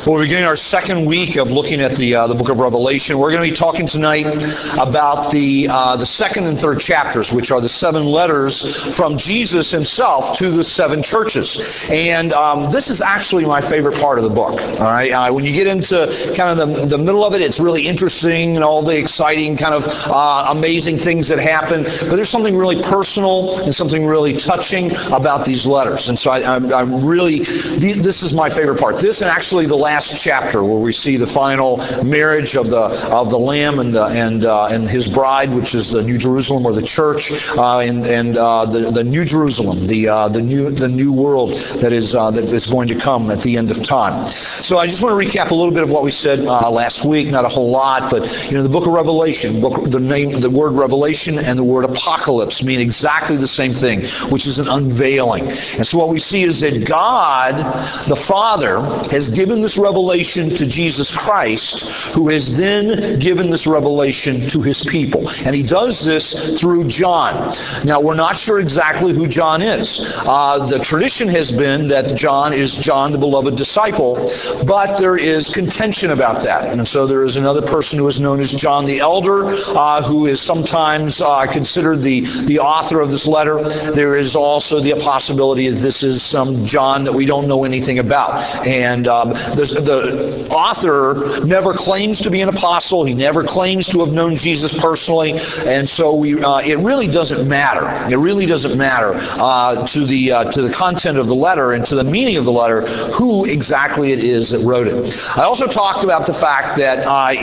Well, we're beginning our second week of looking at the book of Revelation. We're going to be talking tonight about the second and third chapters, which are the 7 letters from Jesus himself to the 7 churches. And this is actually my favorite part of the book. All right, when you get into kind of the middle of it, it's really interesting and all the exciting kind of amazing things that happen. But there's something really personal and something really touching about these letters. And so I'm really, this is my favorite part. This and actually the last chapter where we see the final marriage of the Lamb and his bride, which is the New Jerusalem or the church, and the New Jerusalem, the new world that is going to come at the end of time. So I just want to recap a little bit of what we said last week. Not a whole lot, but the book of Revelation, the word Revelation and the word Apocalypse mean exactly the same thing, which is an unveiling. And so what we see is that God, the Father, has given this revelation to Jesus Christ, who has then given this revelation to his people. And he does this through John. Now, we're not sure exactly who John is. The tradition has been that John is John, the beloved disciple, but there is contention about that. And so there is another person who is known as John the Elder, who is sometimes considered the author of this letter. There is also the possibility that this is some John that we don't know anything about. And the author never claims to be an apostle. He never claims to have known Jesus personally. And so it really doesn't matter. It really doesn't matter to the content of the letter and to the meaning of the letter who exactly it is that wrote it. I also talked about the fact that,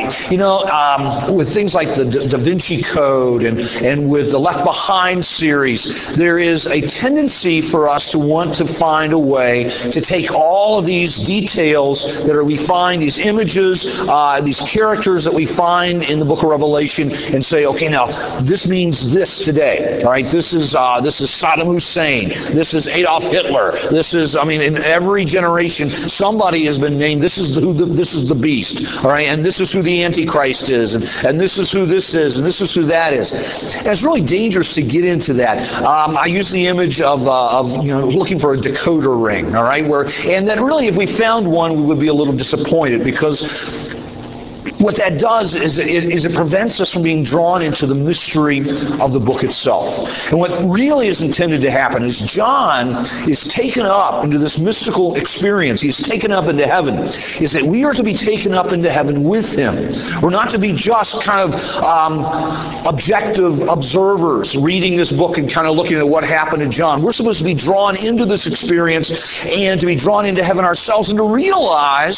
with things like the Da Vinci Code and with the Left Behind series, there is a tendency for us to want to find a way to take all of these details that we find, these images, these characters that we find in the book of Revelation, and say, okay, now this means this today. All right, this is Saddam Hussein. This is Adolf Hitler. This is, in every generation, somebody has been named. This is the beast. All right, and this is who the Antichrist is, and this is who this is, and this is who that is. And it's really dangerous to get into that. I use the image of looking for a decoder ring. All right, and that really, if we found one, we would be a little disappointed, because what that does is it prevents us from being drawn into the mystery of the book itself. And what really is intended to happen is John is taken up into this mystical experience. He's taken up into heaven. Is that we are to be taken up into heaven with him. We're not to be just kind of objective observers reading this book and kind of looking at what happened to John. We're supposed to be drawn into this experience and to be drawn into heaven ourselves and to realize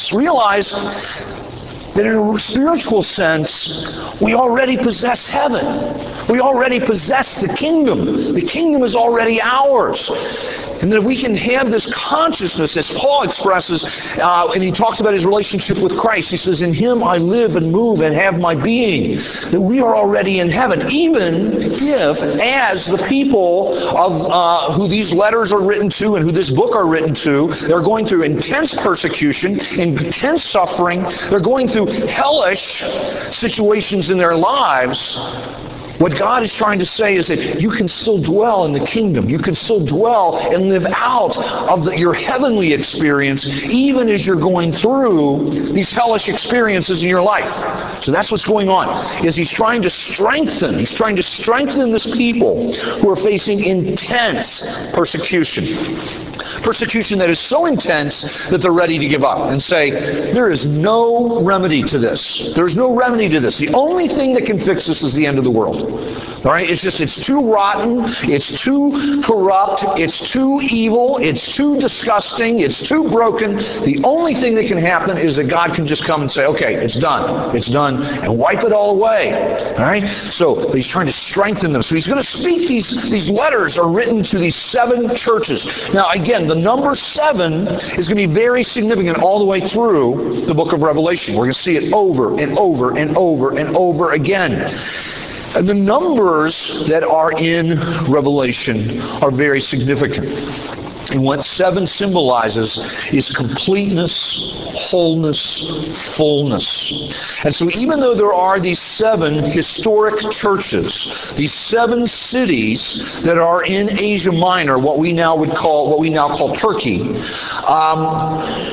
that in a spiritual sense, we already possess heaven. We already possess the kingdom. The kingdom is already ours. And that if we can have this consciousness, as Paul expresses, and he talks about his relationship with Christ, he says, in him I live and move and have my being, that we are already in heaven, even if, as the people of who these letters are written to and who this book are written to, they're going through intense persecution, intense suffering, they're going through hellish situations in their lives. What God is trying to say is that you can still dwell in the kingdom. You can still dwell and live out of your heavenly experience even as you're going through these hellish experiences in your life. So that's what's going on, is he's trying to strengthen this people who are facing intense persecution. Persecution that is so intense that they're ready to give up and say, there is no remedy to this. There's no remedy to this. The only thing that can fix this is the end of the world. All right? It's too rotten. It's too corrupt. It's too evil. It's too disgusting. It's too broken. The only thing that can happen is that God can just come and say, okay, it's done. It's done. And wipe it all away. All right? So he's trying to strengthen them. So he's going to speak these letters are written to these 7 churches. Now, again, the number 7 is going to be very significant all the way through the book of Revelation. We're going to see it over and over and over and over again. And the numbers that are in Revelation are very significant. And what 7 symbolizes is completeness, wholeness, fullness. And so even though there are these 7 historic churches, these 7 cities that are in Asia Minor, what we now call Turkey,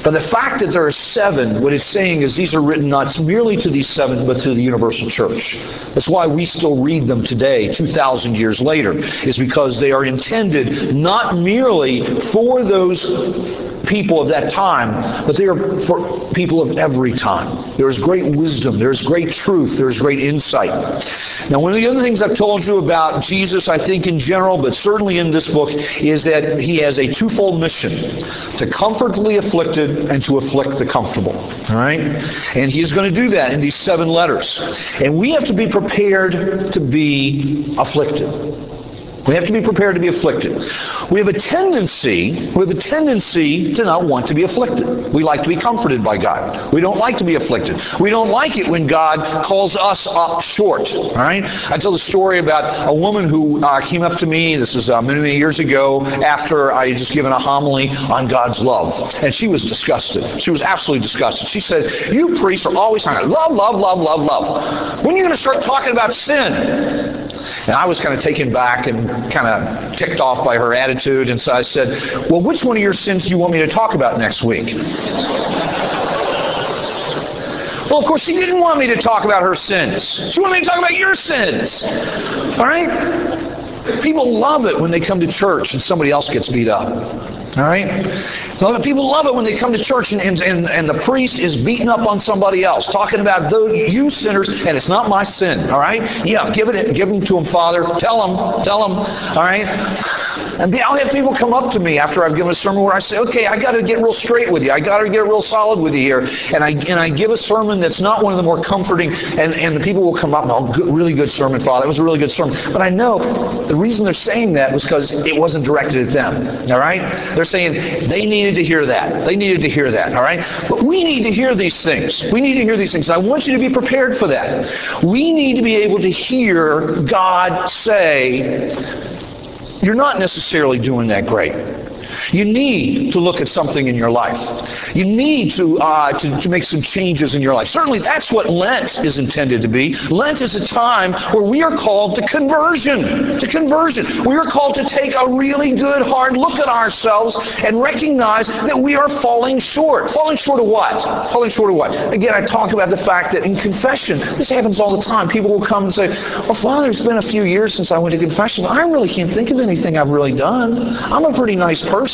But the fact that there are 7, what it's saying is these are written not merely to these 7, but to the universal church. That's why we still read them today, 2,000 years later, is because they are intended not merely for those people of that time, but they are for people of every time. There is great wisdom, there is great truth, there is great insight. Now, one of the other things I've told you about Jesus, I think in general, but certainly in this book, is that he has a twofold mission: to comfort the afflicted and to afflict the comfortable. All right? And he's going to do that in these 7 letters. And we have to be prepared to be afflicted. We have to be prepared to be afflicted. We have a tendency to not want to be afflicted. We like to be comforted by God. We don't like to be afflicted. We don't like it when God calls us up short. All right? I tell the story about a woman who came up to me, this was many, many years ago, after I had just given a homily on God's love. And she was disgusted. She was absolutely disgusted. She said, "You priests are always talking about love, love, love, love, love. When are you going to start talking about sin?" And I was kind of taken back and kind of ticked off by her attitude. And so I said, "Well, which one of your sins do you want me to talk about next week?" Well, of course, she didn't want me to talk about her sins. She wanted me to talk about your sins. All right? People love it when they come to church and somebody else gets beat up. All right? So people love it when they come to church and the priest is beating up on somebody else, talking about you sinners, and it's not my sin. All right? Yeah, give them to him, Father. Tell them. All right? And I'll have people come up to me after I've given a sermon where I say, "Okay, I got to get real straight with you. I got to get real solid with you here." And I give a sermon that's not one of the more comforting, and the people will come up and, "Oh, good, really good sermon, Father. It was a really good sermon." But I know the reason they're saying that was because it wasn't directed at them. All right? They're saying they needed to hear that. They needed to hear that. All right? But we need to hear these things. We need to hear these things. I want you to be prepared for that. We need to be able to hear God say, "You're not necessarily doing that great. You need to look at something in your life. You need to make some changes in your life." Certainly that's what Lent is intended to be. Lent is a time where we are called to conversion. We are called to take a really good, hard look at ourselves and recognize that we are falling short. Falling short of what? Falling short of what? Again, I talk about the fact that in confession, this happens all the time. People will come and say, "Well, Father, it's been a few years since I went to confession. I really can't think of anything I've really done. I'm a pretty nice person.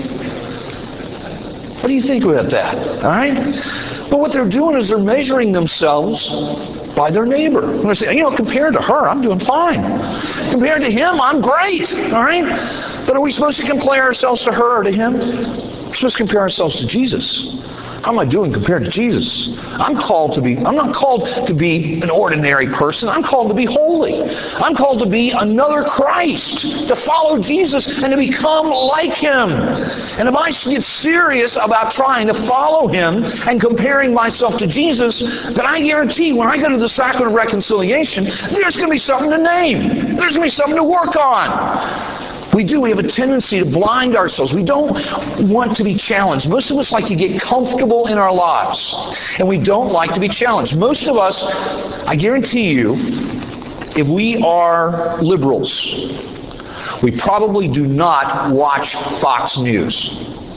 What do you think about that?" All right? But what they're doing is they're measuring themselves by their neighbor. And they're saying, compared to her, I'm doing fine. Compared to him, I'm great. All right? But are we supposed to compare ourselves to her or to him? We're supposed to compare ourselves to Jesus. How am I doing compared to Jesus? I'm not called to be an ordinary person. I'm called to be holy. I'm called to be another Christ, to follow Jesus and to become like him. And if I get serious about trying to follow him and comparing myself to Jesus, then I guarantee when I go to the sacrament of reconciliation, there's going to be something to name. There's going to be something to work on. We have a tendency to blind ourselves. We don't want to be challenged. Most of us like to get comfortable in our lives, and we don't like to be challenged. Most of us, I guarantee you, if we are liberals, we probably do not watch Fox News.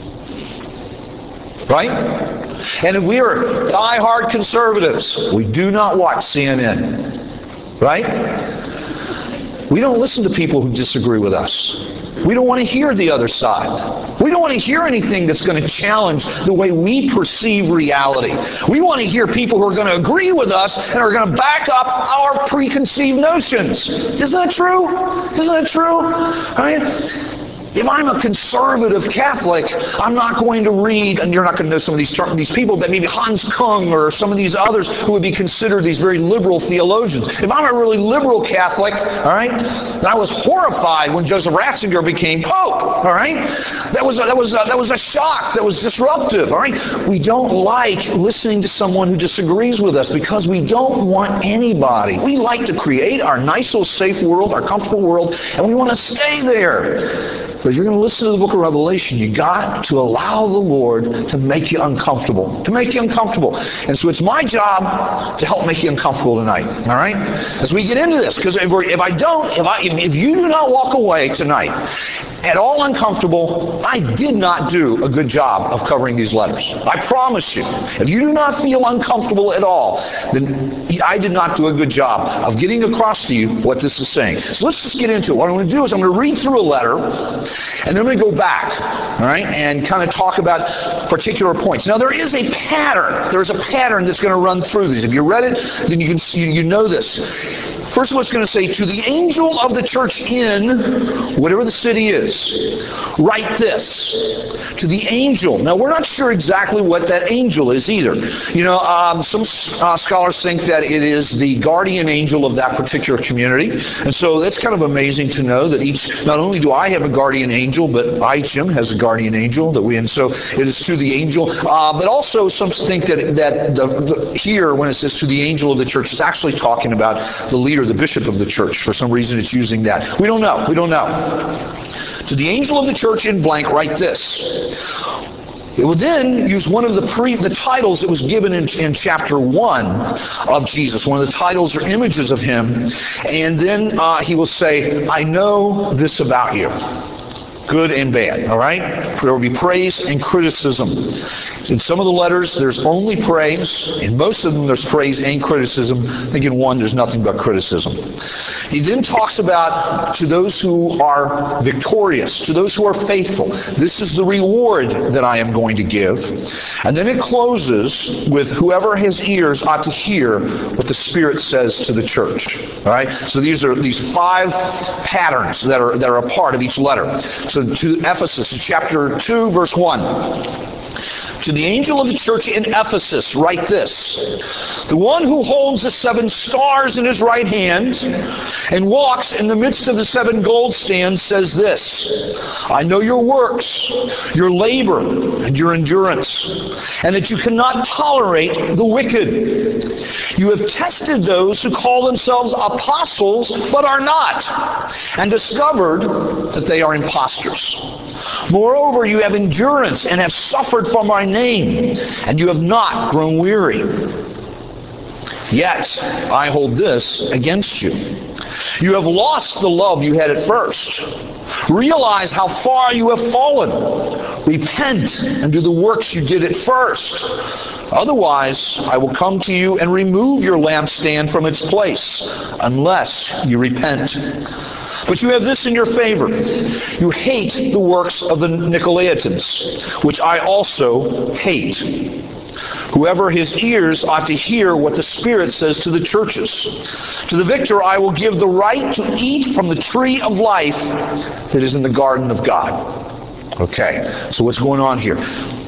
Right? And if we are die-hard conservatives, we do not watch CNN. Right? We don't listen to people who disagree with us. We don't want to hear the other side. We don't want to hear anything that's going to challenge the way we perceive reality. We want to hear people who are going to agree with us and are going to back up our preconceived notions. Isn't that true? Isn't that true? Right? If I'm a conservative Catholic, I'm not going to read, and you're not going to know some of these people, but maybe Hans Kung or some of these others who would be considered these very liberal theologians. If I'm a really liberal Catholic, all right, and I was horrified when Joseph Ratzinger became Pope, all right, that was a shock, that was disruptive, all right. We don't like listening to someone who disagrees with us because we don't want anybody. We like to create our nice little safe world, our comfortable world, and we want to stay there. But if you're going to listen to the book of Revelation, you got to allow the Lord to make you uncomfortable. To make you uncomfortable. And so it's my job to help make you uncomfortable tonight. All right? As we get into this, because if you do not walk away tonight at all uncomfortable, I did not do a good job of covering these letters. I promise you. If you do not feel uncomfortable at all, then I did not do a good job of getting across to you what this is saying. So let's just get into it. What I'm going to do is I'm going to read through a letter, and then I'm going to go back, all right, and kind of talk about particular points. Now, there is a pattern. There's a pattern that's going to run through these. If you read it, then you know this. First of all, it's going to say, to the angel of the church in whatever the city is, write this. To the angel. Now, we're not sure exactly what that angel is either. You know, some scholars think that it is the guardian angel of that particular community. And so that's kind of amazing to know that not only do I have a guardian angel, but Jim has a guardian angel. And so it is to the angel. But also some think that here, when it says to the angel of the church, it's actually talking about the leader, the bishop of the church. For some reason it's using that. We don't know. To the angel of the church in blank, write this. It will then use one of the titles that was given in chapter 1 of Jesus. One of the titles or images of him. And then he will say, I know this about you. Good and bad, all right? There will be praise and criticism. In some of the letters, there's only praise. In most of them, there's praise and criticism. I think in one, there's nothing but criticism. He then talks about to those who are victorious, to those who are faithful. This is the reward that I am going to give. And then it closes with whoever has ears ought to hear what the Spirit says to the church. All right? So these are these 5 patterns that are a part of each letter. So to Ephesus, chapter 2, verse 1. To the angel of the church in Ephesus, write this. The one who holds the 7 stars in his right hand and walks in the midst of the 7 gold stands says this. I know your works, your labor, and your endurance, and that you cannot tolerate the wicked. You have tested those who call themselves apostles but are not, and discovered that they are impostors. Moreover, you have endurance and have suffered for my name, and you have not grown weary. Yet I hold this against you. You have lost the love you had at first. Realize how far you have fallen. Repent and do the works you did at first. Otherwise, I will come to you and remove your lampstand from its place, unless you repent. But you have this in your favor. You hate the works of the Nicolaitans, which I also hate. Whoever has ears ought to hear what the Spirit says to the churches. To the victor I will give the right to eat from the tree of life that is in the garden of God. Okay, so what's going on here?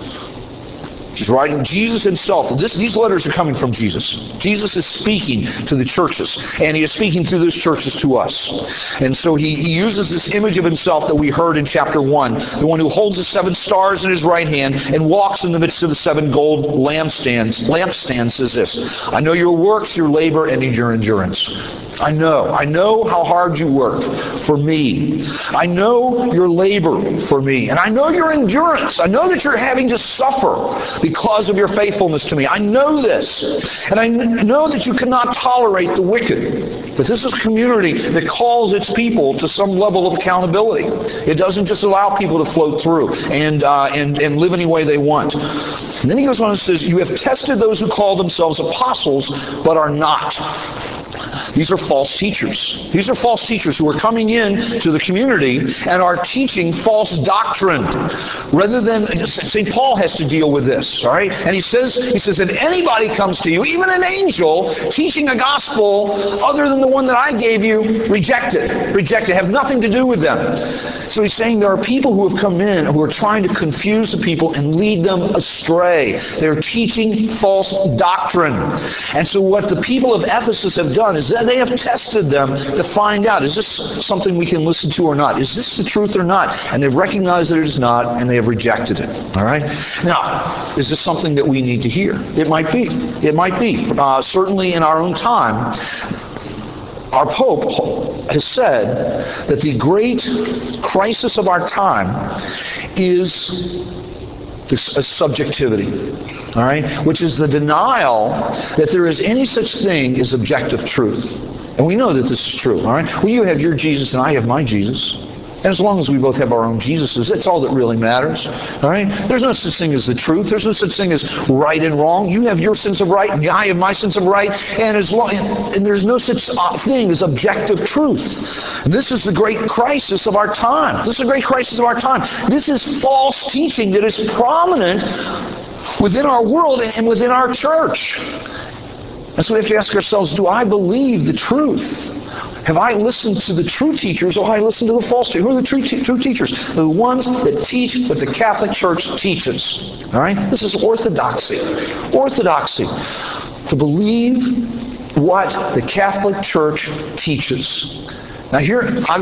He's writing Jesus himself. These letters are coming from Jesus. Jesus is speaking to the churches, and he is speaking through those churches to us. And so he uses this image of himself that we heard in chapter 1, the one who holds the 7 stars in his right hand and walks in the midst of the 7 gold lampstands says this. I know your works, your labor, and your endurance. I know how hard you work for me. I know your labor for me. And I know your endurance. I know that you're having to suffer because of your faithfulness to me. I know this. And I know that you cannot tolerate the wicked. But this is a community that calls its people to some level of accountability. It doesn't just allow people to float through and live any way they want. And then he goes on and says, you have tested those who call themselves apostles but are not. These are false teachers. These are false teachers who are coming in to the community and are teaching false doctrine. Rather than, St. Paul has to deal with this, all right? And he says that anybody comes to you, even an angel, teaching a gospel other than the one that I gave you, reject it. Reject it. Have nothing to do with them. So he's saying there are people who have come in who are trying to confuse the people and lead them astray. They're teaching false doctrine. And so what the people of Ephesus have done is that they have tested them to find out, is this something we can listen to or not? Is this the truth or not? And they've recognized that it is not, and they have rejected it. All right? Now, is this something that we need to hear? It might be. It might be. Certainly in our own time, Our Pope has said that the great crisis of our time is subjectivity, all right, which is the denial that there is any such thing as objective truth. And we know that this is true, all right? Well, you have your Jesus and I have my Jesus. And as long as we both have our own Jesuses, that's all that really matters. All right? There's no such thing as the truth. There's no such thing as right and wrong. You have your sense of right, and I have my sense of right. And there's no such thing as objective truth. And this is the great crisis of our time. This is the great crisis of our time. This is false teaching that is prominent within our world and within our church. And so we have to ask ourselves, do I believe the truth? Have I listened to the true teachers, or have I listened to the false teachers? Who are the true teachers? The ones that teach what the Catholic Church teaches. All right? This is orthodoxy. Orthodoxy. To believe what the Catholic Church teaches. Now here,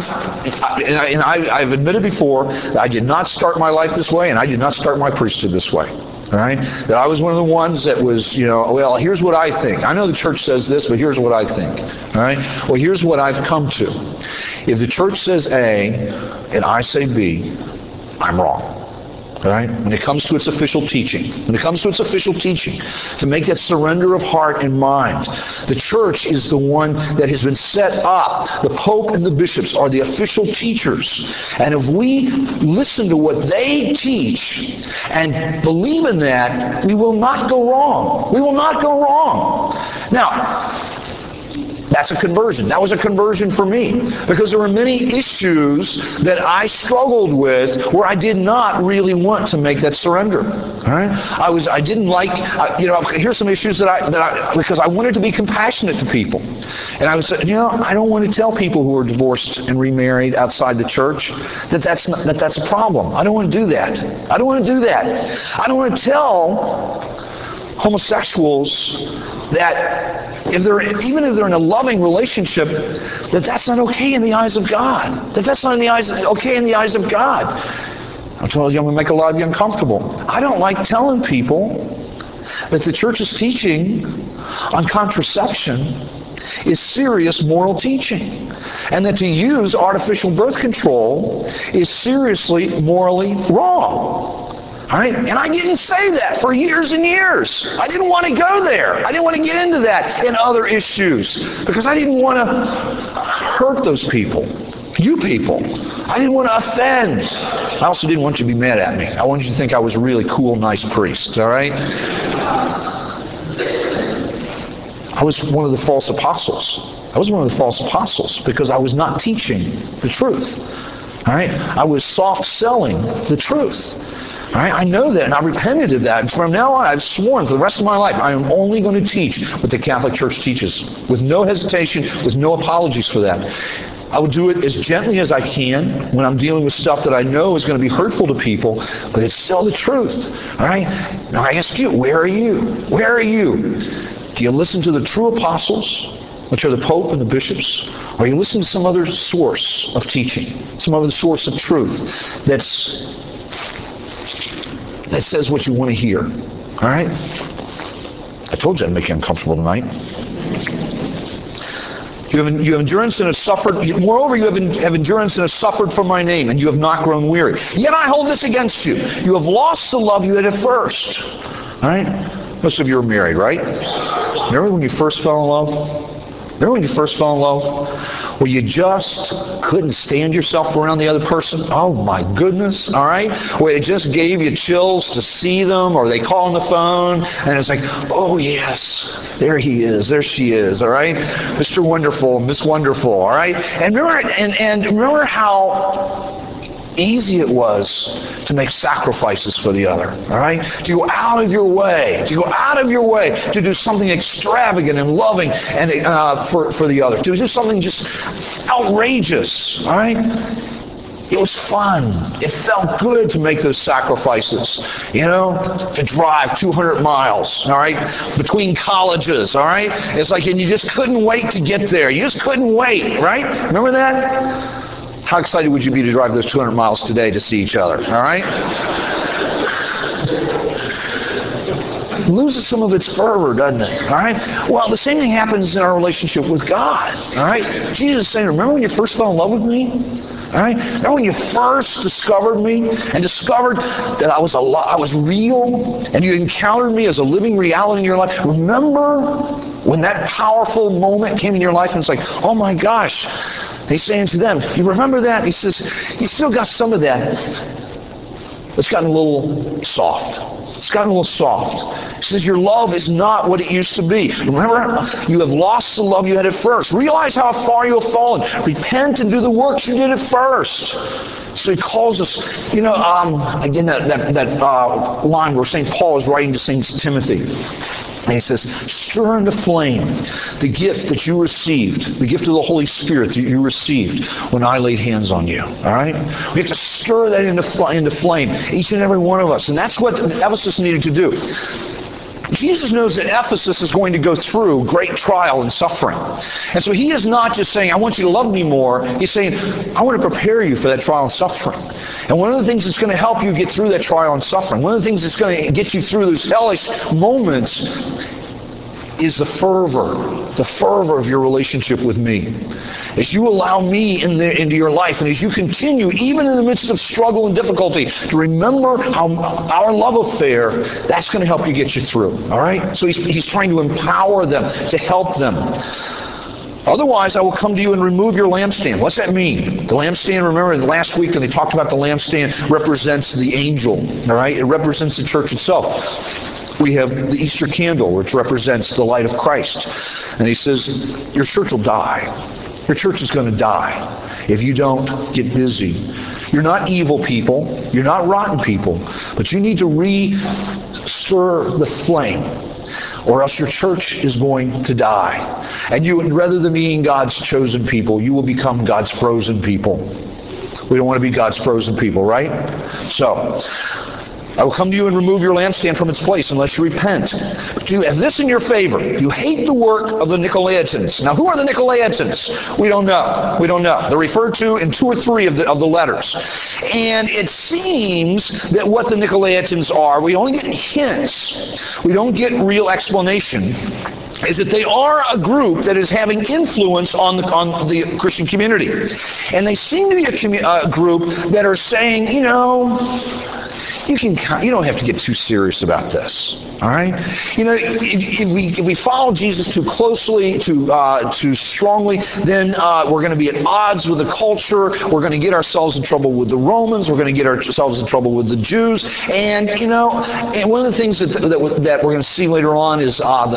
I've admitted before that I did not start my life this way, and I did not start my priesthood this way. All right? That I was one of the ones that was, well, here's what I think. I know the church says this, but here's what I think. All right? Well, here's what I've come to. If the church says A and I say B, I'm wrong. All right? When it comes to its official teaching. When it comes to its official teaching, to make that surrender of heart and mind. The church is the one that has been set up. The Pope and the bishops are the official teachers. And if we listen to what they teach and believe in that, we will not go wrong. We will not go wrong. Now, that's a conversion. That was a conversion for me. Because there were many issues that I struggled with where I did not really want to make that surrender. All right? I didn't like, here's some issues because I wanted to be compassionate to people. And I would say, I don't want to tell people who are divorced and remarried outside the church that's a problem. I don't want to do that. I don't want to do that. I don't want to tell homosexuals that even if they're in a loving relationship, that's not okay in the eyes of God. That's not okay in the eyes of God. I told you I'm going to make a lot of you uncomfortable. I don't like telling people that the church's teaching on contraception is serious moral teaching. And that to use artificial birth control is seriously morally wrong. All right? And I didn't say that for years and years. I didn't want to go there. I didn't want to get into that and other issues because I didn't want to hurt those people. You people. I didn't want to offend. I also didn't want you to be mad at me. I wanted you to think I was a really cool, nice priest. All right? I was one of the false apostles. I was one of the false apostles because I was not teaching the truth. All right? I was soft-selling the truth. All right? I know that, and I repented of that. And from now on, I've sworn for the rest of my life, I am only going to teach what the Catholic Church teaches, with no hesitation, with no apologies for that. I will do it as gently as I can when I'm dealing with stuff that I know is going to be hurtful to people, but it's still the truth. All right? Now I ask you, where are you? Where are you? Do you listen to the true apostles, which are the Pope and the bishops? Or you listen to some other source of teaching, some other source of truth that says what you want to hear? All right? I told you I'd make you uncomfortable tonight. You have endurance and have suffered. Moreover, you have endurance and have suffered for my name, and you have not grown weary. Yet I hold this against you. You have lost the love you had at first. All right? Most of you are married, right? Remember when you first fell in love? Remember when you first fell in love? Where you just couldn't stand yourself around the other person? Oh my goodness, all right? Where it just gave you chills to see them, or they call on the phone, and it's like, oh yes, there he is, there she is, all right? Mr. Wonderful, Miss Wonderful, all right? And remember how easy it was to make sacrifices for the other, all right? To go out of your way, to do something extravagant and loving and for the other, to do something just outrageous, all right? It was fun. It felt good to make those sacrifices, to drive 200 miles, all right, between colleges, all right? It's like, and you just couldn't wait to get there. You just couldn't wait, right? Remember that? How excited would you be to drive those 200 miles today to see each other, all right? loses some of its fervor, doesn't it? All right? Well, the same thing happens in our relationship with God. All right? Jesus is saying, remember when you first fell in love with me? All right? Remember when you first discovered me and discovered that I was real and you encountered me as a living reality in your life? Remember when that powerful moment came in your life and it's like, oh my gosh. He's saying to them, you remember that? He says, you still got some of that. It's gotten a little soft. It's gotten a little soft. He says, your love is not what it used to be. Remember, you have lost the love you had at first. Realize how far you have fallen. Repent and do the works you did at first. So he calls us, again, that line where St. Paul is writing to St. Timothy. And he says, stir into flame the gift that you received, the gift of the Holy Spirit that you received when I laid hands on you. All right? We have to stir that into flame, each and every one of us. And that's what Ephesus needed to do. Jesus knows that Ephesus is going to go through great trial and suffering. And so he is not just saying, I want you to love me more. He's saying, I want to prepare you for that trial and suffering. And one of the things that's going to help you get through that trial and suffering, one of the things that's going to get you through those hellish moments is the fervor of your relationship with me. As you allow me into your life, and as you continue, even in the midst of struggle and difficulty, to remember our love affair, that's going to help you get you through. All right? So he's trying to empower them, to help them. Otherwise, I will come to you and remove your lampstand. What's that mean? The lampstand, remember last week when they talked about the lampstand, represents the angel. All right? It represents the church itself. We have the Easter candle, which represents the light of Christ. And he says, your church will die. Your church is going to die if you don't get busy. You're not evil people. You're not rotten people. But you need to re-stir the flame, or else your church is going to die. And you, rather than being God's chosen people, you will become God's frozen people. We don't want to be God's frozen people, right? So, I will come to you and remove your lampstand from its place unless you repent. But you have this in your favor. You hate the work of the Nicolaitans. Now, who are the Nicolaitans? We don't know. We don't know. They're referred to in 2 or 3 of the letters. And it seems that what the Nicolaitans are, we only get hints. We don't get real explanation. Is that they are a group that is having influence on the Christian community. And they seem to be a group that are saying, you don't have to get too serious about this. All right? If we follow Jesus too closely, too strongly, then we're going to be at odds with the culture. We're going to get ourselves in trouble with the Romans. We're going to get ourselves in trouble with the Jews. And and one of the things that we're going to see later on is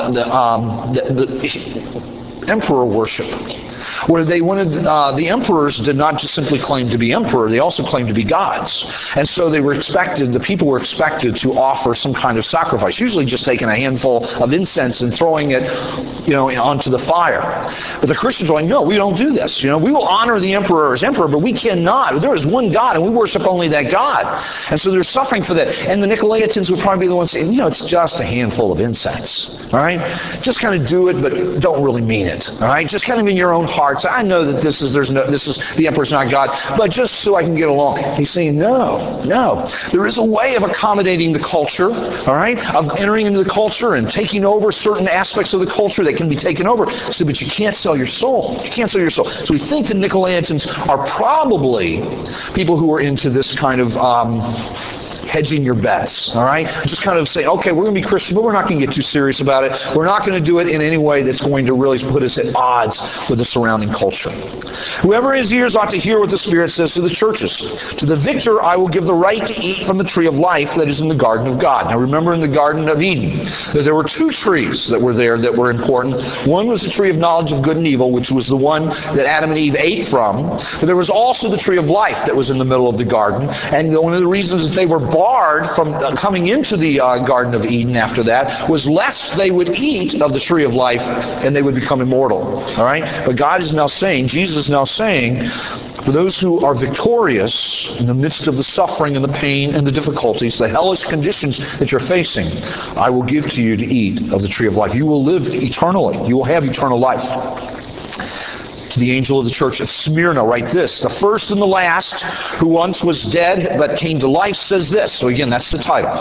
the emperor worship, where they wanted the emperors did not just simply claim to be emperor, they also claimed to be gods. And so the people were expected to offer some kind of sacrifice, usually just taking a handful of incense and throwing it onto the fire. But the Christians were like, no, we don't do this. We will honor the emperor as emperor, but we cannot. There is one God, and we worship only that God. And so they're suffering for that. And the Nicolaitans would probably be the ones saying, it's just a handful of incense. All right? Just kind of do it, but don't really mean it. All right? Just kind of in your own heart. So I know that the emperor's not God, but just so I can get along. He's saying, no. There is a way of accommodating the culture, all right? Of entering into the culture and taking over certain aspects of the culture that can be taken over. So, but you can't sell your soul. You can't sell your soul. So we think the Nicolaitans are probably people who are into this kind of hedging your bets, all right? Just kind of say, okay, we're going to be Christian, but we're not going to get too serious about it. We're not going to do it in any way that's going to really put us at odds with the surrounding culture. Whoever has ears ought to hear what the Spirit says to the churches. To the victor I will give the right to eat from the tree of life that is in the garden of God. Now remember in the Garden of Eden that there were 2 trees that were there that were important. One was the tree of knowledge of good and evil, which was the one that Adam and Eve ate from. But there was also the tree of life that was in the middle of the garden. And one of the reasons that they were barred from coming into the Garden of Eden after that was lest they would eat of the tree of life and they would become immortal. All right? But God is now saying, Jesus is now saying, for those who are victorious in the midst of the suffering and the pain and the difficulties, the hellish conditions that you're facing, I will give to you to eat of the tree of life. You will live eternally. You will have eternal life. To the angel of the church of Smyrna, write this. The first and the last, who once was dead but came to life, says this. So again, that's the title.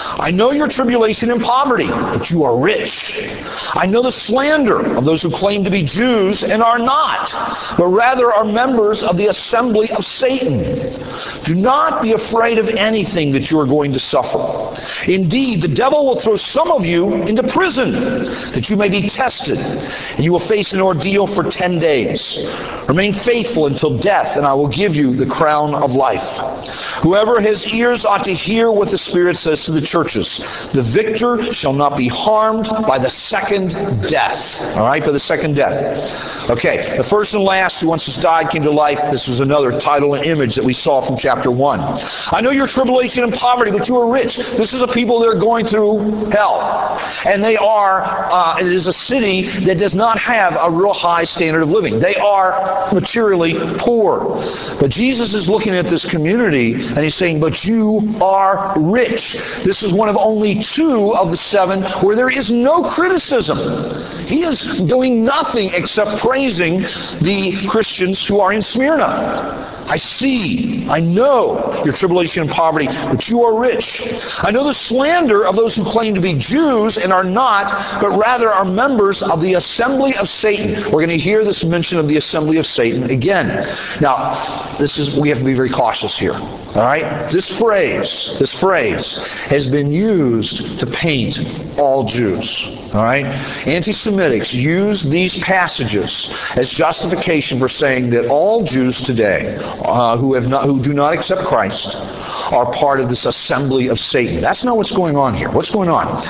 I know your tribulation and poverty, but you are rich. I know the slander of those who claim to be Jews and are not, but rather are members of the assembly of Satan. Do not be afraid of anything that you are going to suffer. Indeed, the devil will throw some of you into prison, that you may be tested, and you will face an ordeal for 10 days. Remain faithful until death, and I will give you the crown of life. Whoever has ears ought to hear what the Spirit says to the churches. The victor shall not be harmed by the second death. All right, by the second death. Okay, the first and last who once has died came to life. This was another title and image that we saw from chapter 1. I know your tribulation and poverty, but you are rich. This is a people that are going through hell. And they are, it is a city that does not have a real high standard of living. They are materially poor. But Jesus is looking at this community and he's saying, but you are rich. This is one of only 2 of the 7 where there is no criticism. He is doing nothing except praising the Christians who are in Smyrna. I see, I know your tribulation and poverty, but you are rich. I know the slander of those who claim to be Jews and are not, but rather are members of the assembly of Satan. We're going to hear this mention of the assembly of Satan again. Now, we have to be very cautious here. All right? This phrase has been used to paint all Jews. All right? Anti-Semitics use these passages as justification for saying that all Jews today who do not accept Christ are part of this assembly of Satan. That's not what's going on here. What's going on?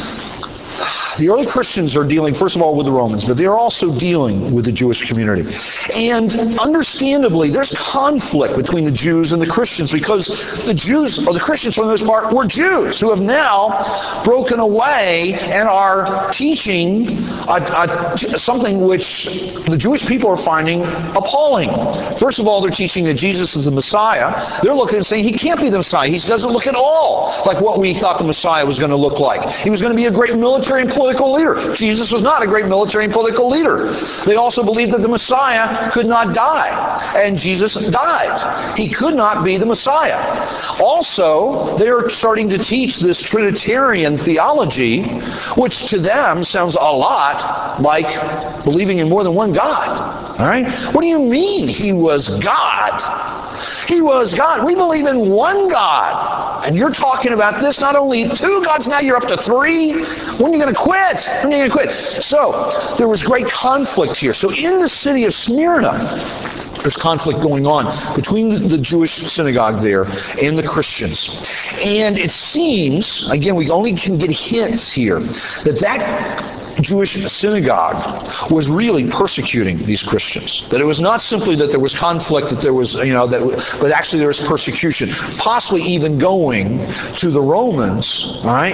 The early Christians are dealing, first of all, with the Romans, but they're also dealing with the Jewish community. And understandably, there's conflict between the Jews and the Christians because the Jews, or the Christians for the most part, were Jews who have now broken away and are teaching something which the Jewish people are finding appalling. First of all, they're teaching that Jesus is the Messiah. They're looking and saying he can't be the Messiah. He doesn't look at all like what we thought the Messiah was going to look like. He was going to be a great military and political leader. Jesus was not a great military and political leader. They also believed that the Messiah could not die, and Jesus died. He could not be the Messiah. Also, they're starting to teach this Trinitarian theology, which to them sounds a lot like believing in more than one God. All right? What do you mean he was God? He was God. We believe in one God. And you're talking about this, not only 2 gods, now you're up to 3. When are you going to quit? When are you going to quit? So, there was great conflict here. So, in the city of Smyrna, there's conflict going on between the Jewish synagogue there and the Christians. And it seems, again, we only can get hints here, that Jewish synagogue was really persecuting these Christians. That it was not simply that there was conflict, that there was, but actually there was persecution, possibly even going to the Romans, right,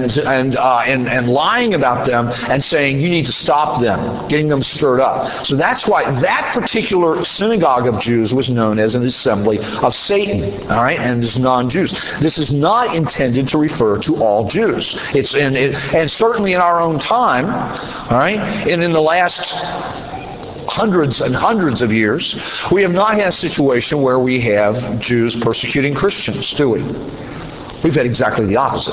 and lying about them and saying you need to stop them, getting them stirred up. So that's why that particular synagogue of Jews was known as an assembly of Satan, all right, and as non-Jews. This is not intended to refer to all Jews. And certainly in our own time. All right? And in the last hundreds and hundreds of years, we have not had a situation where we have Jews persecuting Christians, do we? We've had exactly the opposite.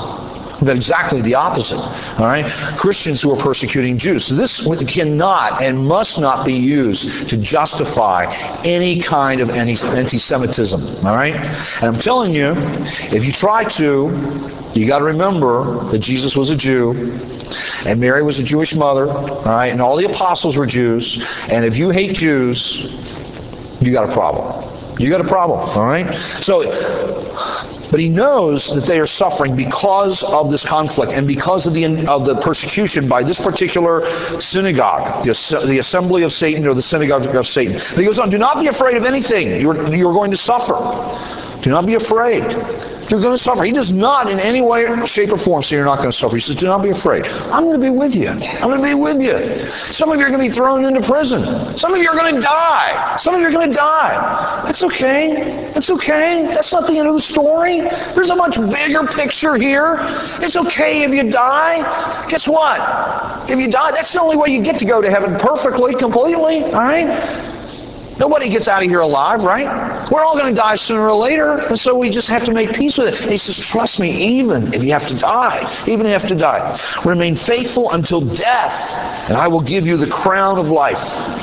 All right? Christians who are persecuting Jews. So this cannot and must not be used to justify any kind of anti-Semitism. All right? And I'm telling you, if you try to, you got to remember that Jesus was a Jew, and Mary was a Jewish mother, all right, and all the apostles were Jews. And if you hate Jews, you got a problem. You got a problem, all right? So, but he knows that they are suffering because of this conflict and because of the persecution by this particular synagogue, the assembly of Satan, or the synagogue of Satan. But he goes on, do not be afraid of anything. You're going to suffer. Do not be afraid. You're going to suffer. He does not in any way, shape, or form say you're not going to suffer. He says, do not be afraid. I'm going to be with you. I'm going to be with you. Some of you are going to be thrown into prison. Some of you are going to die. Some of you are going to die. That's okay. That's okay. That's not the end of the story. There's a much bigger picture here. It's okay if you die. Guess what? If you die, that's the only way you get to go to heaven perfectly, completely. All right? Nobody gets out of here alive, right? We're all going to die sooner or later, and so we just have to make peace with it. And he says, trust me, even if you have to die, remain faithful until death, and I will give you the crown of life,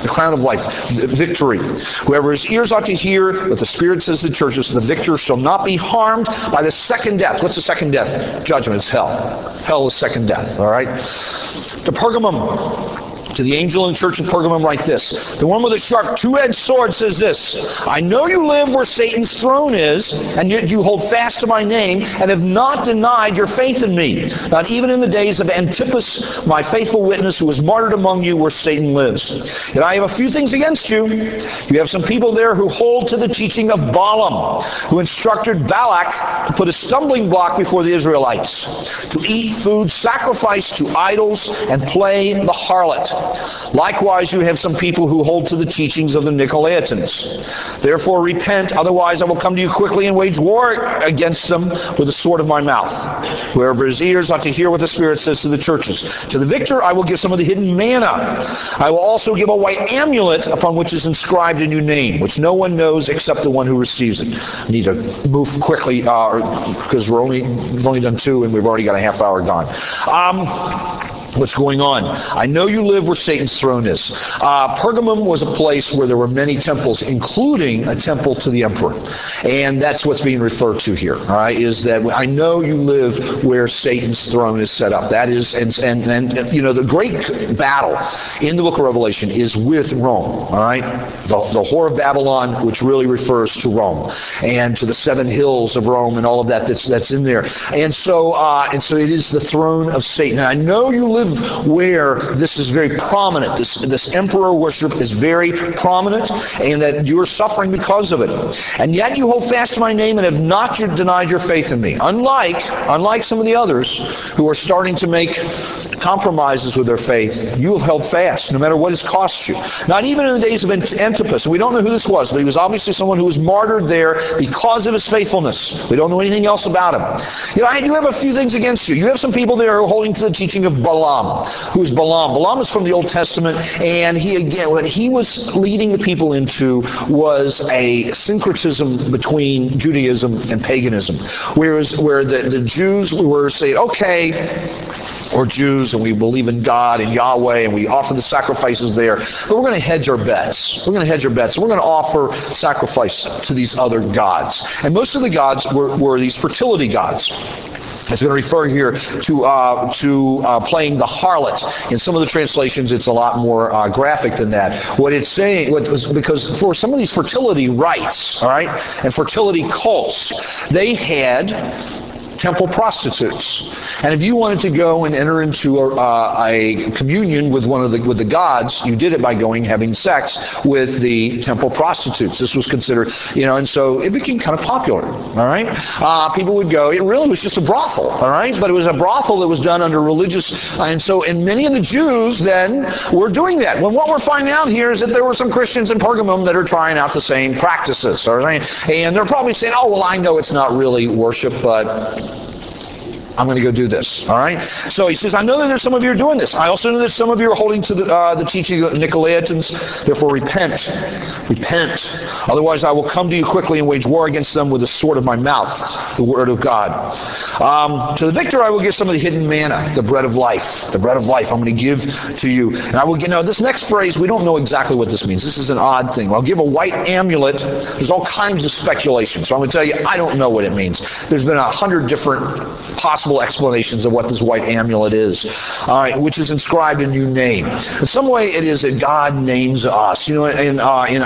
victory. Whoever has ears ought to hear what the Spirit says to the churches. The victor shall not be harmed by the second death. What's the second death? Judgment. It's hell. Hell is second death, all right? To Pergamum, to the angel in the church of Pergamum, write this. The one with a sharp two-edged sword says this. I know you live where Satan's throne is, and yet you hold fast to my name, and have not denied your faith in me. Not even in the days of Antipas, my faithful witness, who was martyred among you where Satan lives. Yet I have a few things against you. You have some people there who hold to the teaching of Balaam, who instructed Balak to put a stumbling block before the Israelites, to eat food sacrificed to idols and play the harlot. Likewise, you have some people who hold to the teachings of the Nicolaitans. Therefore, repent, otherwise I will come to you quickly and wage war against them with the sword of my mouth. Whoever has ears ought to hear what the Spirit says to the churches. To the victor, I will give some of the hidden manna. I will also give a white amulet upon which is inscribed a new name, which no one knows except the one who receives it. I need to move quickly because we've only done 2 and we've already got a half hour gone. What's going on? I know you live where Satan's throne is. Pergamum was a place where there were many temples, including a temple to the emperor. And that's what's being referred to here, all right, is that I know you live where Satan's throne is set up. That is, and the great battle in the book of Revelation is with Rome, all right? The whore of Babylon, which really refers to Rome, and to the 7 hills of Rome and all of that's in there. And so it is the throne of Satan. And I know you live where this is very prominent. This emperor worship is very prominent, and that you are suffering because of it. And yet you hold fast to my name and have not denied your faith in me. Unlike some of the others who are starting to make compromises with their faith, you have held fast, no matter what it's cost you. Not even in the days of Antipas. We don't know who this was, but he was obviously someone who was martyred there because of his faithfulness. We don't know anything else about him. I do have a few things against you. You have some people there who are holding to the teaching of Balaam. Who is Balaam? Balaam is from the Old Testament, and what he was leading the people into was a syncretism between Judaism and paganism, where the Jews were saying, okay, we're Jews and we believe in God and Yahweh and we offer the sacrifices there, but we're going to hedge our bets. We're going to offer sacrifice to these other gods. And most of the gods were these fertility gods. It's going to refer here to playing the harlot. In some of the translations, it's a lot more graphic than that. What it's saying, because for some of these fertility rites, all right, and fertility cults, they had temple prostitutes. And if you wanted to go and enter into a communion with with the gods, you did it by having sex with the temple prostitutes. This was considered, and so it became kind of popular, all right? People would go. It really was just a brothel, all right? But it was a brothel that was done under religious, and many of the Jews then were doing that. Well, what we're finding out here is that there were some Christians in Pergamum that are trying out the same practices, all right? And they're probably saying, oh, well, I know it's not really worship, but I'm going to go do this, all right? So he says, I know that there's some of you are doing this. I also know that some of you are holding to the teaching of the Nicolaitans. Therefore, repent. Repent. Otherwise, I will come to you quickly and wage war against them with the sword of my mouth, the word of God. To the victor, I will give some of the hidden manna, the bread of life. The bread of life I'm going to give to you. And I will give, this next phrase, we don't know exactly what this means. This is an odd thing. I'll give a white amulet. There's all kinds of speculation. So I'm going to tell you, I don't know what it means. There's been 100 different possible explanations of what this white amulet is, which is inscribed a new name. In some way, it is that God names us. In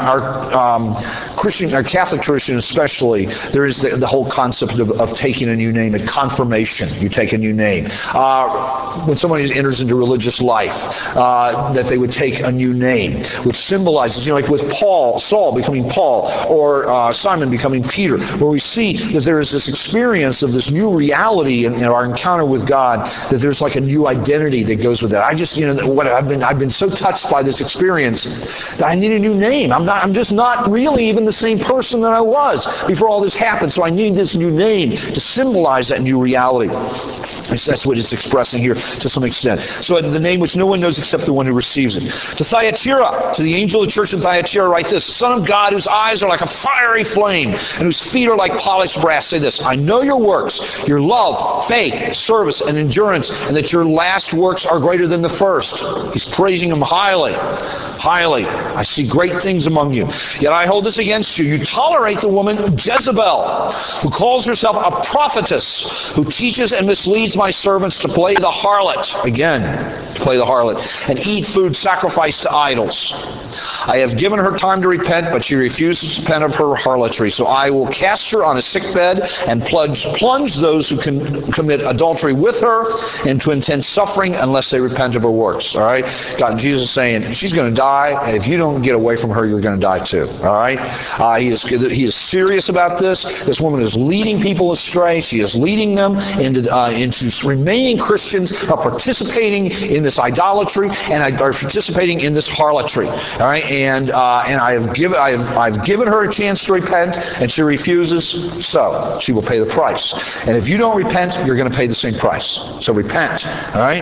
our Christian, our Catholic tradition especially, there is the whole concept of taking a new name, a confirmation. You take a new name. When somebody enters into religious life, that they would take a new name, which symbolizes, like with Saul becoming Paul, or Simon becoming Peter, where we see that there is this experience of this new reality in our encounter with God, that there's like a new identity that goes with that. I just, I've been so touched by this experience that I need a new name. I'm just not really even the same person that I was before all this happened. So I need this new name to symbolize that new reality. That's what it's expressing here to some extent. So the name which no one knows except the one who receives it. To Thyatira, to the angel of the church in Thyatira, write this: Son of God, whose eyes are like a fiery flame, and whose feet are like polished brass, say this: I know your works, your love, faith, service, and endurance, and that your last works are greater than the first. He's praising him highly. Highly. I see great things among you. Yet I hold this against you. You tolerate the woman Jezebel, who calls herself a prophetess, who teaches and misleads my servants to play the harlot, again, to play the harlot, and eat food sacrificed to idols. I have given her time to repent, but she refuses to repent of her harlotry. So I will cast her on a sick bed and plunge those who can commit adultery with her into intense suffering unless they repent of her works. All right? God, Jesus is saying, she's going to die, and if you don't get away from her, you're going to die too. All right? He is serious about this. This woman is leading people astray. She is leading them into remaining Christians, are participating in this idolatry and are participating in this harlotry. All right, and I've given her a chance to repent, and she refuses. So she will pay the price. And if you don't repent, you're going to pay the same price. So repent. All right.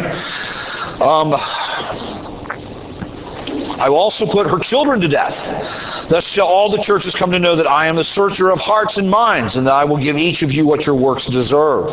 I will also put her children to death. Thus shall all the churches come to know that I am the searcher of hearts and minds, and that I will give each of you what your works deserve.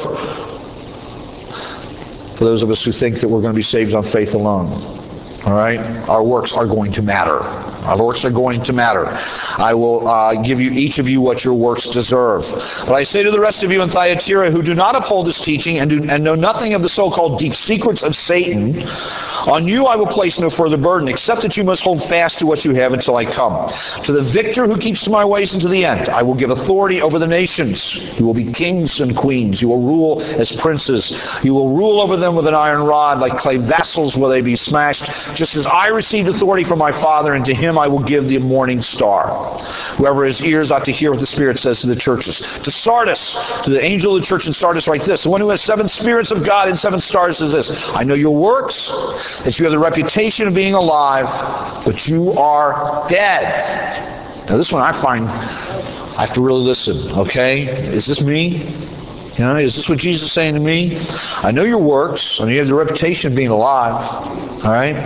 For those of us who think that we're going to be saved on faith alone. All right? Our works are going to matter. Our works are going to matter. I will give you each of you what your works deserve. But I say to the rest of you in Thyatira who do not uphold this teaching and know nothing of the so-called deep secrets of Satan, on you I will place no further burden, except that you must hold fast to what you have until I come. To the victor who keeps to my ways unto the end, I will give authority over the nations. You will be kings and queens. You will rule as princes. You will rule over them with an iron rod. Like clay vessels will they be smashed. Just as I received authority from my Father, and to him I will give the morning star. Whoever has ears ought to hear what the Spirit says to the churches. To Sardis, to the angel of the church in Sardis, write this: The one who has 7 spirits of God and 7 stars says this: I know your works, that you have the reputation of being alive, but you are dead. Now this one I find I have to really listen, okay? Is this me? You know, is this what Jesus is saying to me? I know your works. I know you have the reputation of being alive. All right?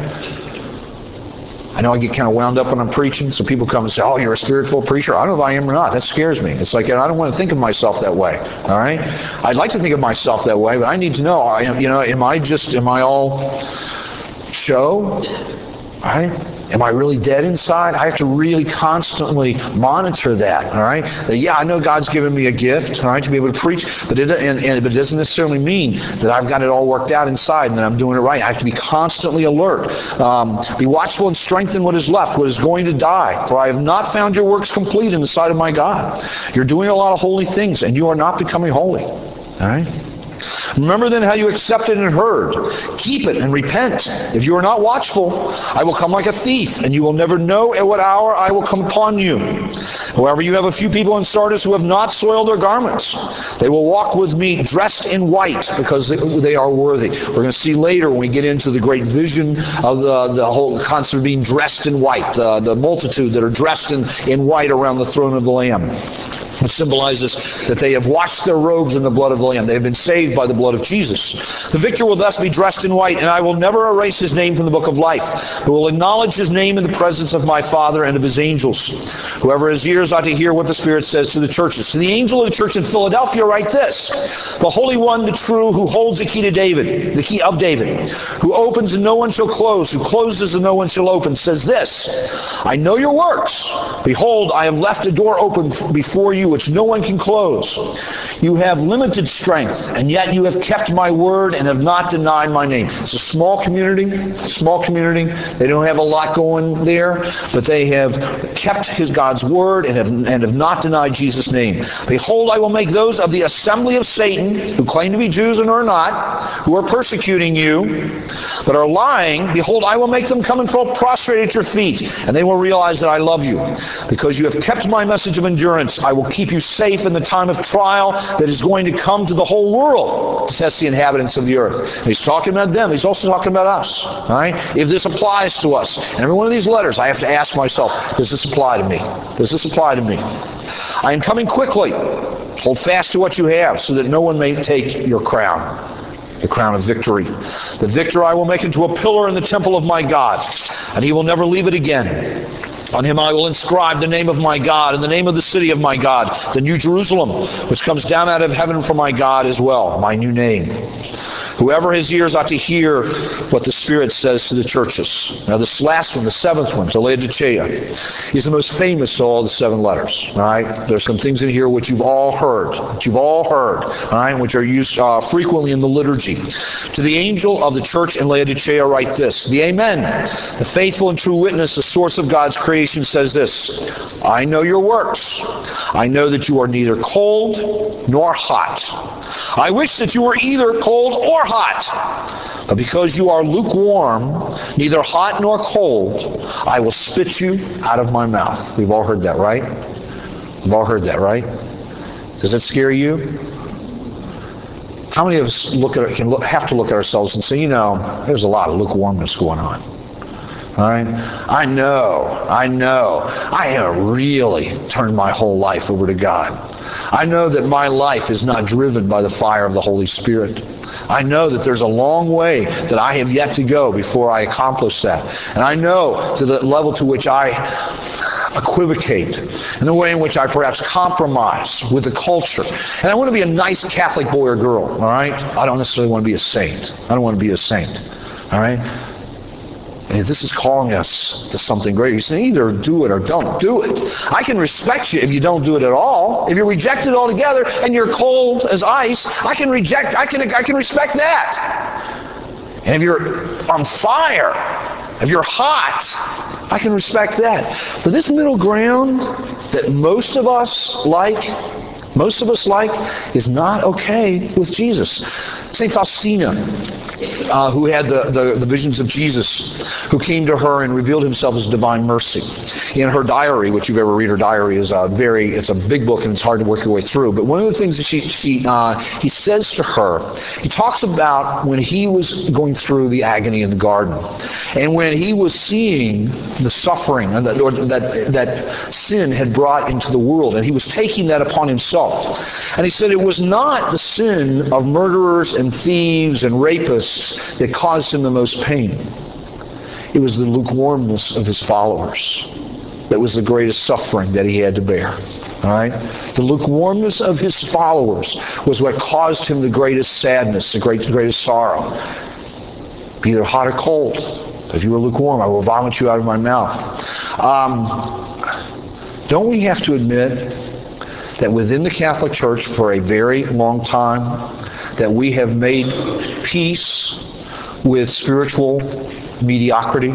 I know I get kind of wound up when I'm preaching, so people come and say, oh, you're a spirit-filled preacher. I don't know if I am or not. That scares me. It's like, I don't want to think of myself that way. All right? I'd like to think of myself that way, but I need to know, am I all show? All right? Am I really dead inside? I have to really constantly monitor that, all right? Yeah, I know God's given me a gift, all right, to be able to preach, but it doesn't necessarily mean that I've got it all worked out inside and that I'm doing it right. I have to be constantly alert. Be watchful and strengthen what is left, what is going to die. For I have not found your works complete in the sight of my God. You're doing a lot of holy things, and you are not becoming holy, all right? Remember then how you accepted and heard. Keep it and repent. If you are not watchful, I will come like a thief, and you will never know at what hour I will come upon you. However, you have a few people in Sardis who have not soiled their garments. They will walk with me dressed in white, because they are worthy. We're going to see later when we get into the great vision of the whole concept of being dressed in white, the multitude that are dressed in white around the throne of the Lamb. It symbolizes that they have washed their robes in the blood of the Lamb. They have been saved by the blood of Jesus. The victor will thus be dressed in white, and I will never erase his name from the book of life, but will acknowledge his name in the presence of my Father and of his angels. Whoever has ears ought to hear what the Spirit says to the churches. To the angel of the church in Philadelphia write this: The Holy One, the true, who holds the key to David, the key of David, who opens and no one shall close, who closes and no one shall open, says this: I know your works. Behold, I have left a door open before you, which no one can close. You have limited strength, and yet you have kept my word and have not denied my name. It's a small community. They don't have a lot going there, but they have kept God's word and have not denied Jesus' name. Behold, I will make those of the assembly of Satan, who claim to be Jews and are not, who are persecuting you, but are lying, behold, I will make them come and fall prostrate at your feet, and they will realize that I love you. Because you have kept my message of endurance, I will keep you safe in the time of trial that is going to come to the whole world to test the inhabitants of the earth. And he's talking about them. He's also talking about us. All right? If this applies to us, and every one of these letters, I have to ask myself, does this apply to me? Does this apply to me? I am coming quickly. Hold fast to what you have, so that no one may take your crown. the crown of victory. The victor I will make into a pillar in the temple of my God, and he will never leave it again. On him I will inscribe the name of my God and the name of the city of my God, the New Jerusalem, which comes down out of heaven from my God as well, my new name. Whoever has ears ought to hear what the Spirit says to the churches. Now this last one, the seventh one, to Laodicea, is the most famous of all the 7 letters. All right? There's some things in here which you've all heard, all right, which are used frequently in the liturgy. To the angel of the church in Laodicea write this: the Amen, the faithful and true witness, the source of God's creation, says this: I know your works. I know that you are neither cold nor hot. I wish that you were either cold or hot. But because you are lukewarm, neither hot nor cold, I will spit you out of my mouth. We've all heard that, right? We've all heard that, right? Does that scare you? How many of us have to look at ourselves and say, there's a lot of lukewarmness going on. All right? I know. I have really turned my whole life over to God. I know that my life is not driven by the fire of the Holy Spirit. I know that there's a long way that I have yet to go before I accomplish that. And I know to the level to which I equivocate, and the way in which I perhaps compromise with the culture. And I want to be a nice Catholic boy or girl, all right? I don't necessarily want to be a saint. All right? And this is calling us to something greater. You say either do it or don't do it. I can respect you if you don't do it at all. If you're rejected altogether and you're cold as ice, I can respect that. And if you're on fire, if you're hot, I can respect that. But this middle ground that most of us like is not okay with Jesus. St. Faustina, who had the visions of Jesus, who came to her and revealed himself as divine mercy. In her diary, which you've ever read her diary, it's a big book and it's hard to work your way through. But one of the things that he says to her, he talks about when he was going through the agony in the garden, and when he was seeing the suffering that sin had brought into the world, and he was taking that upon himself. And he said it was not the sin of murderers and thieves and rapists that caused him the most pain. It was the lukewarmness of his followers that was the greatest suffering that he had to bear. All right? The lukewarmness of his followers was what caused him the greatest sadness, the greatest sorrow. Be either hot or cold. If you were lukewarm, I will vomit you out of my mouth. Don't we have to admit that within the Catholic Church for a very long time that we have made peace with spiritual mediocrity?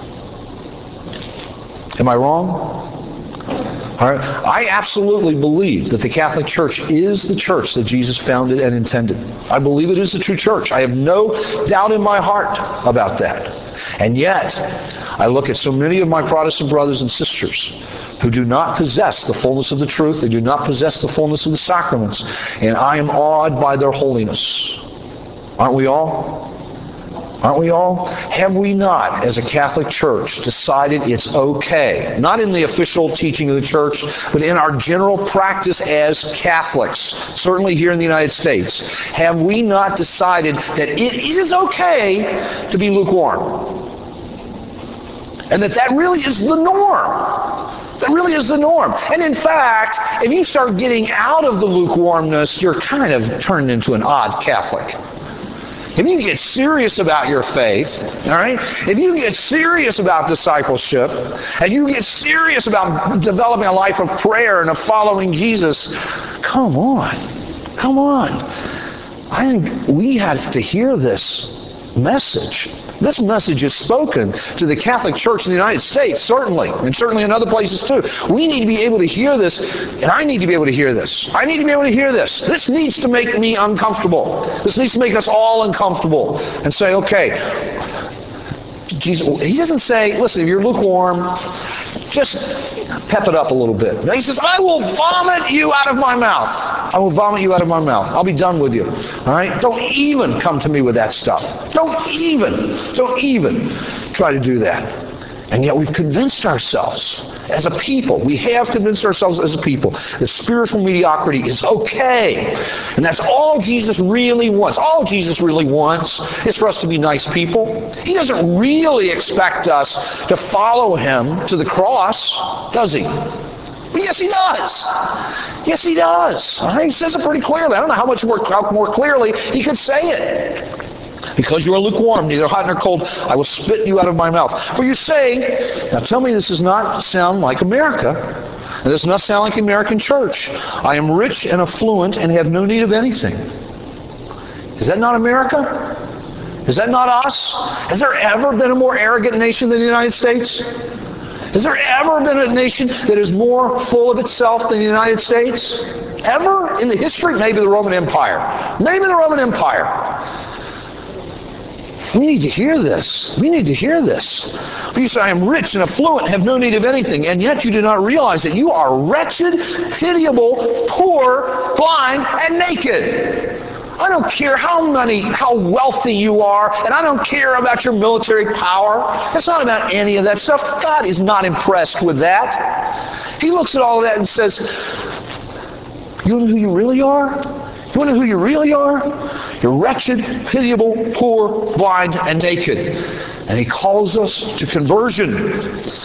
Am I wrong? All right. I absolutely believe that the Catholic Church is the church that Jesus founded and intended. I believe it is the true church. I have no doubt in my heart about that. And yet, I look at so many of my Protestant brothers and sisters who do not possess the fullness of the truth. They do not possess the fullness of the sacraments. And I am awed by their holiness. Aren't we all? Aren't we all? Have we not, as a Catholic Church, decided it's okay, not in the official teaching of the Church, but in our general practice as Catholics, certainly here in the United States, have we not decided that it is okay to be lukewarm? And that really is the norm. That really is the norm. And in fact, if you start getting out of the lukewarmness, you're kind of turned into an odd Catholic. If you get serious about your faith, all right, if you get serious about discipleship, and you get serious about developing a life of prayer and of following Jesus, come on. I think we have to hear this message. This message is spoken to the Catholic Church in the United States, certainly, and certainly in other places too. We need to be able to hear this, and I need to be able to hear this. I need to be able to hear this. This needs to make me uncomfortable. This needs to make us all uncomfortable and say, okay, Jesus, he doesn't say, listen, if you're lukewarm, just pep it up a little bit. No, he says, I will vomit you out of my mouth. I will vomit you out of my mouth. I'll be done with you. All right? Don't even come to me with that stuff. Don't even try to do that. And yet we've convinced ourselves as a people, we have convinced ourselves as a people that spiritual mediocrity is okay. And that's all Jesus really wants. All Jesus really wants is for us to be nice people. He doesn't really expect us to follow him to the cross, does he? But yes, he does. Yes, he does. He says it pretty clearly. I don't know how more clearly he could say it. Because you are lukewarm, neither hot nor cold, I will spit you out of my mouth. But you say, now tell me this does not sound like America. And this does not sound like the American church. I am rich and affluent and have no need of anything. Is that not America? Is that not us? Has there ever been a more arrogant nation than the United States? Has there ever been a nation that is more full of itself than the United States? Ever in the history? Maybe the Roman Empire. Maybe the Roman Empire. We need to hear this. We need to hear this. You say, I am rich and affluent, have no need of anything, and yet you do not realize that you are wretched, pitiable, poor, blind, and naked. I don't care how wealthy you are, and I don't care about your military power. It's not about any of that stuff. God is not impressed with that. He looks at all of that and says, you know who you really are? You want to know who you really are? You're wretched, pitiable, poor, blind, and naked. And he calls us to conversion.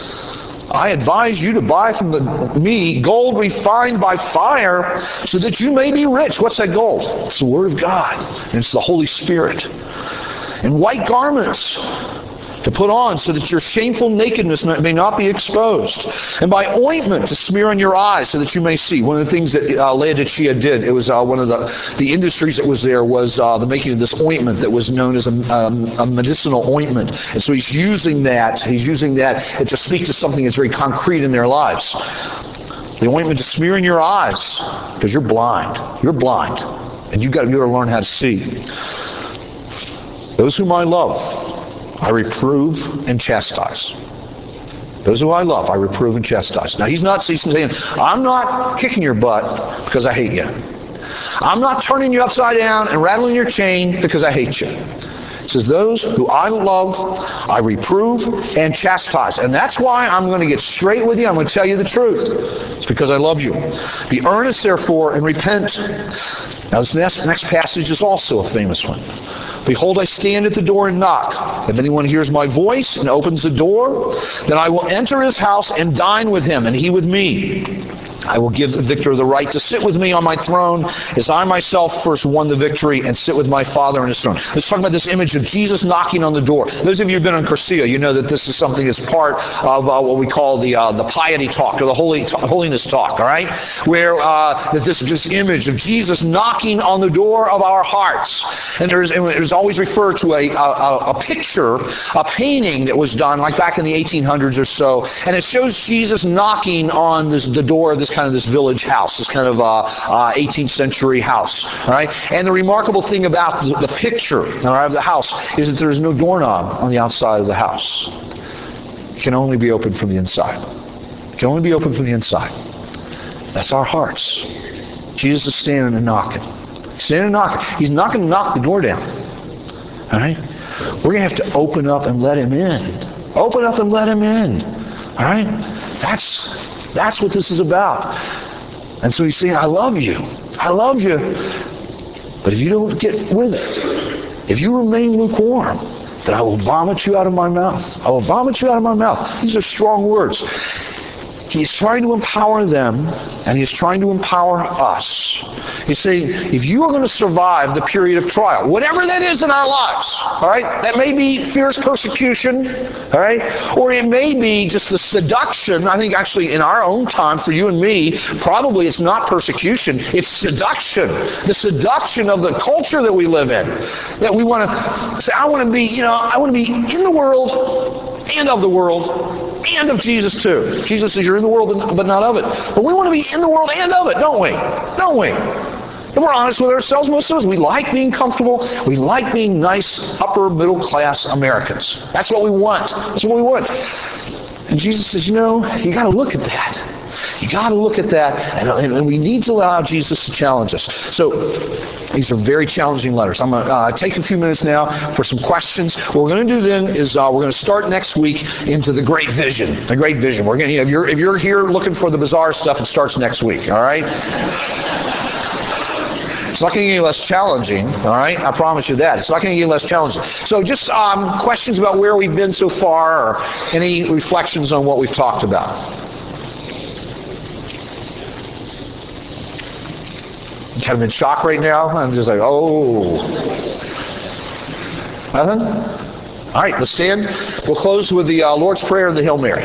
I advise you to buy from me gold refined by fire so that you may be rich. What's that gold? It's the Word of God. And it's the Holy Spirit. And white garments to put on so that your shameful nakedness may not be exposed. And by ointment to smear on your eyes so that you may see. One of the things that Laodicea did, it was one of the industries that was there was the making of this ointment that was known as a medicinal ointment. And so he's using that to speak to something that's very concrete in their lives. The ointment to smear in your eyes because you're blind. You're blind. And you've got to learn how to see. Those whom I love, I reprove and chastise. Those who I love, I reprove and chastise. Now, he's saying, I'm not kicking your butt because I hate you. I'm not turning you upside down and rattling your chain because I hate you. It says, those who I love, I reprove and chastise. And that's why I'm going to get straight with you. I'm going to tell you the truth. It's because I love you. Be earnest, therefore, and repent. Now, this next passage is also a famous one. Behold, I stand at the door and knock. If anyone hears my voice and opens the door, then I will enter his house and dine with him, and he with me. I will give the victor the right to sit with me on my throne, as I myself first won the victory and sit with my Father on his throne. Let's talk about this image of Jesus knocking on the door. Those of you who have been on Cursillo, you know that this is something that's part of what we call the piety talk, or the holiness talk, all right? Where that this image of Jesus knocking on the door of our hearts. And there's always referred to a picture, a painting that was done, like back in the 1800s or so, and it shows Jesus knocking on the door of this village house, this kind of 18th century house, all right? And the remarkable thing about the picture of the house is that there is no doorknob on the outside of the house. It can only be opened from the inside. It can only be opened from the inside. That's our hearts. Jesus is standing and knocking. Standing and knocking. He's not going to knock the door down. All right? We're going to have to open up and let him in. Open up and let him in. All right? That's what this is about. And so he's saying, I love you. I love you. But if you don't get with it, if you remain lukewarm, then I will vomit you out of my mouth. I will vomit you out of my mouth. These are strong words. He's trying to empower them, and he's trying to empower us. He's saying, if you are going to survive the period of trial, whatever that is in our lives, all right, that may be fierce persecution, all right, or it may be just the seduction. I think actually in our own time, for you and me, probably it's not persecution, it's seduction. The seduction of the culture that we live in. That we want to say, I want to be in the world and of the world. And of Jesus too. Jesus says you're in the world but not of it. But we want to be in the world and of it, don't we? Don't we? If we're honest with ourselves, most of us, we like being comfortable. We like being nice, upper middle class Americans. That's what we want. That's what we want. And Jesus says, you got to look at that. You got to look at that, and we need to allow Jesus to challenge us. So these are very challenging letters. I'm going to take a few minutes now for some questions. What we're going to do then is we're going to start next week into the Great Vision. The Great Vision. We're going to, if you're here looking for the bizarre stuff, it starts next week. All right. It's not going to get any less challenging, all right? I promise you that. It's not going to get any less challenging. So just questions about where we've been so far, or any reflections on what we've talked about. You kind of in shock right now? I'm just like, oh. Nothing? All right, let's stand. We'll close with the Lord's Prayer and the Hail Mary.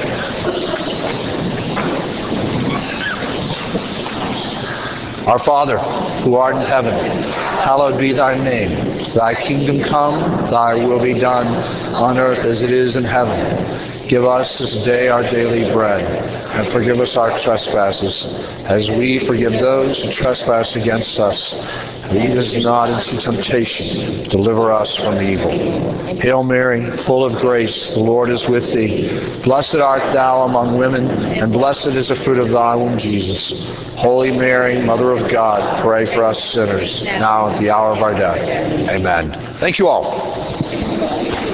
Our Father, who art in heaven, hallowed be thy name. Thy kingdom come, thy will be done, on earth as it is in heaven. Give us this day our daily bread, and forgive us our trespasses, as we forgive those who trespass against us. Lead us not into temptation, deliver us from evil. Hail Mary, full of grace, the Lord is with thee. Blessed art thou among women, and blessed is the fruit of thy womb, Jesus. Holy Mary, Mother of God, pray for us sinners, now at the hour of our death. Amen. Thank you all.